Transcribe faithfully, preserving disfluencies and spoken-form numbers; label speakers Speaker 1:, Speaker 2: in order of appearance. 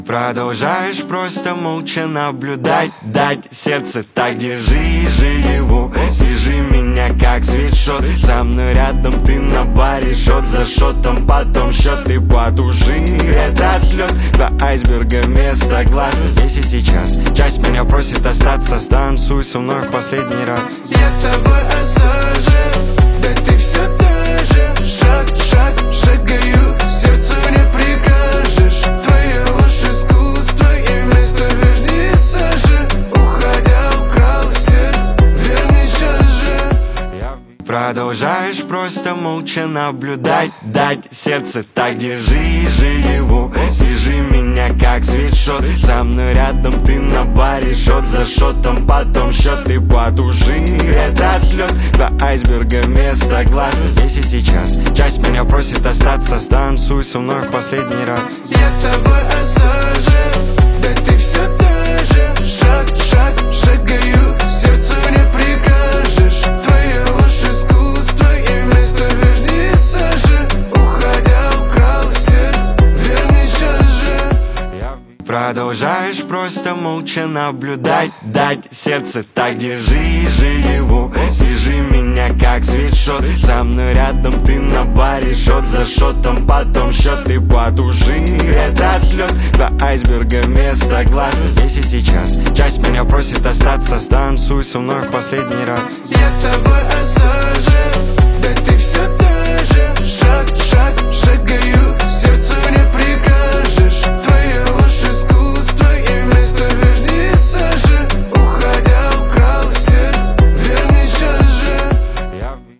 Speaker 1: Продолжаешь просто молча наблюдать, дать сердце так, держи же его. Свяжи меня как свитшот, со мной рядом ты на баре, шот за шотом, потом счет и потуши этот лед. Два айсберга вместо глаз, здесь и сейчас. Часть меня просит остаться, станцуй со мной в последний раз.
Speaker 2: Я тобой осажен, да ты все та же. Шаг, шаг, шагаю, сердцу не прикажешь. Твоя ложь искусство и вместо верни сажи. Уходя украл сердце, верни сейчас же.
Speaker 1: Продолжаешь просто молча наблюдать, дать сердце так, держи же его. Свяжи меня как свитшот, со мной рядом ты на баре, шот за шотом, потом счет и потуши этот лед. Два айсберга вместо глаз, здесь и сейчас. Часть меня просит остаться, станцуй со мной в последний раз.
Speaker 2: Я тобой осажен, да ты все та же. Шаг, шаг, шагаю, сердцу не прикажешь. Твоя ложь искусство и вместо верни сажи. Уходя украл сердце, верни сейчас же.
Speaker 1: Продолжаешь просто молча наблюдать, дать сердце так, держи же его. Свяжи меня как свитшот, со мной рядом ты на баре, шот за шотом, потом счет и потуши этот лед. Два айсберга вместо глаз, здесь и сейчас. Часть меня просит остаться, станцуй со мной в последний раз.
Speaker 2: Я тобой осажен, да ты все